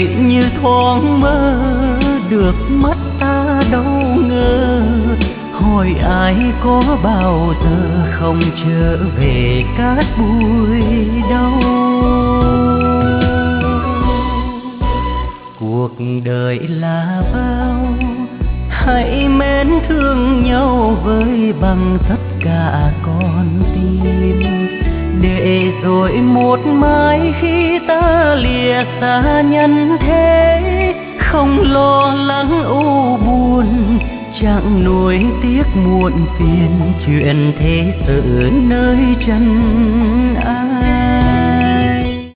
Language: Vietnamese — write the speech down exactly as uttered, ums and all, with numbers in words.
đời như thoáng mơ, được mắt ta đâu ngờ. Hỏi ai có bao giờ không trở về cát bụi đâu. Cuộc đời là bao, hãy mến thương nhau với bằng tất cả con tim, để rồi một mai khi ta lìa xa nhân thế, không lo lắng u buồn, chẳng nuối tiếc muộn phiền chuyện thế sự nơi chân ai.